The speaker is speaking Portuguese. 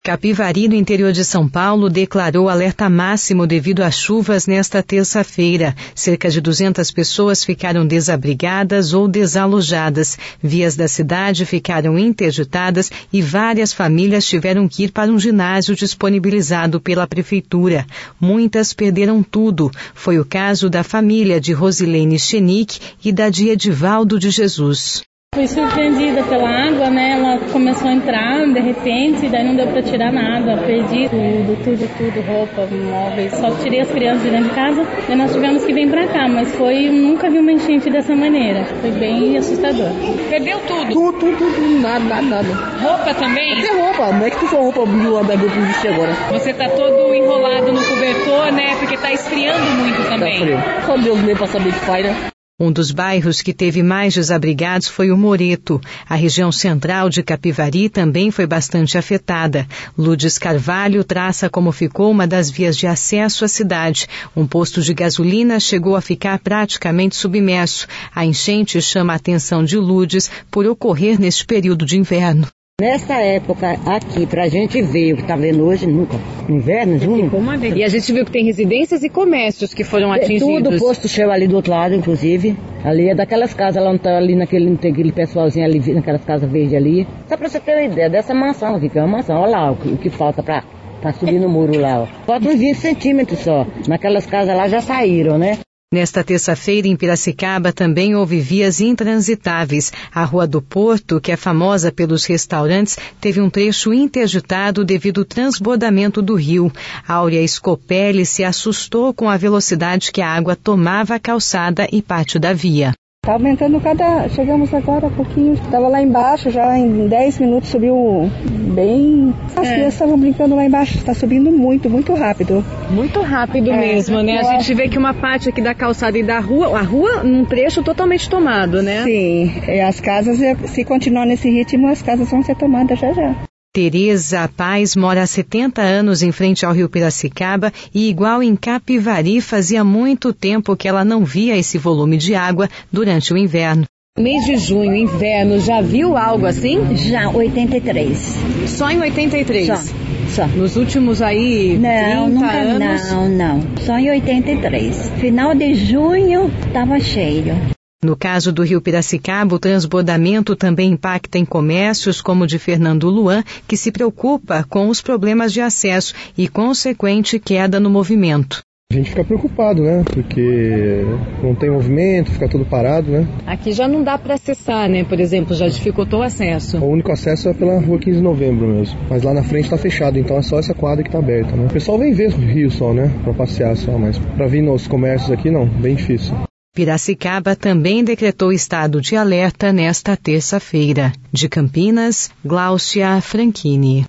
Capivari, no interior de São Paulo, declarou alerta máximo devido às chuvas nesta terça-feira. Cerca de 200 pessoas ficaram desabrigadas ou desalojadas. Vias da cidade ficaram interditadas e várias famílias tiveram que ir para um ginásio disponibilizado pela prefeitura. Muitas perderam tudo. Foi o caso da família de Rosilene Chenick e da de Edivaldo de Jesus. Fui surpreendida pela água, né? Ela começou a entrar de repente, daí não deu para tirar nada. Perdi tudo, roupa, móveis. Só tirei as crianças de dentro de casa e nós tivemos que vir para cá, mas nunca vi uma enchente dessa maneira. Foi bem assustador. Perdeu tudo? Tudo, nada. Roupa também? Até roupa, não é que tu só roupa da grupo existe agora. Você tá todo enrolado no cobertor, né? Porque tá esfriando muito também. Tá frio. Só Deus mesmo pra saber o que faz, né? Um dos bairros que teve mais desabrigados foi o Moreto. A região central de Capivari também foi bastante afetada. Lourdes Carvalho traça como ficou uma das vias de acesso à cidade. Um posto de gasolina chegou a ficar praticamente submerso. A enchente chama a atenção de Lourdes por ocorrer neste período de inverno. Nessa época aqui, pra gente ver o que tá vendo hoje, nunca. Inverno, junho. E a gente viu que tem residências e comércios que foram atingidos. Tudo posto cheio ali do outro lado, inclusive. Ali é daquelas casas, lá não tá ali não tem aquele pessoalzinho ali, naquelas casas verdes ali. Só pra você ter uma ideia dessa mansão aqui, que é uma mansão. Olha lá o que falta pra subir no muro lá, ó. Falta uns 20 centímetros só. Naquelas casas lá já saíram, né? Nesta terça-feira, em Piracicaba, também houve vias intransitáveis. A Rua do Porto, que é famosa pelos restaurantes, teve um trecho interditado devido ao transbordamento do rio. Áurea Scopelli se assustou com a velocidade que a água tomava a calçada e parte da via. Está aumentando chegamos agora um pouquinho, estava lá embaixo, já em 10 minutos subiu bem, as crianças estavam brincando lá embaixo, está subindo muito rápido. Muito rápido mesmo, né? A gente vê que uma parte aqui da calçada e da rua, a rua num trecho totalmente tomado, né? Sim, as casas, se continuar nesse ritmo, as casas vão ser tomadas já. Tereza Paz mora há 70 anos em frente ao rio Piracicaba e, igual em Capivari, fazia muito tempo que ela não via esse volume de água durante o inverno. Mês de junho, inverno, já viu algo assim? Já, 83. Só em 83? Só. Nos últimos aí 30 anos? Não. Só em 83. Final de junho estava cheio. No caso do rio Piracicaba, o transbordamento também impacta em comércios como o de Fernando Luan, que se preocupa com os problemas de acesso e consequente queda no movimento. A gente fica preocupado, né? Porque não tem movimento, fica tudo parado, né? Aqui já não dá para acessar, né? Por exemplo, já dificultou o acesso. O único acesso é pela rua 15 de novembro mesmo. Mas lá na frente tá fechado, então é só essa quadra que tá aberta, né? O pessoal vem ver o rio só, né? Pra passear só, mas pra vir nos comércios aqui não, bem difícil. Piracicaba também decretou estado de alerta nesta terça-feira. De Campinas, Gláucia Franchini.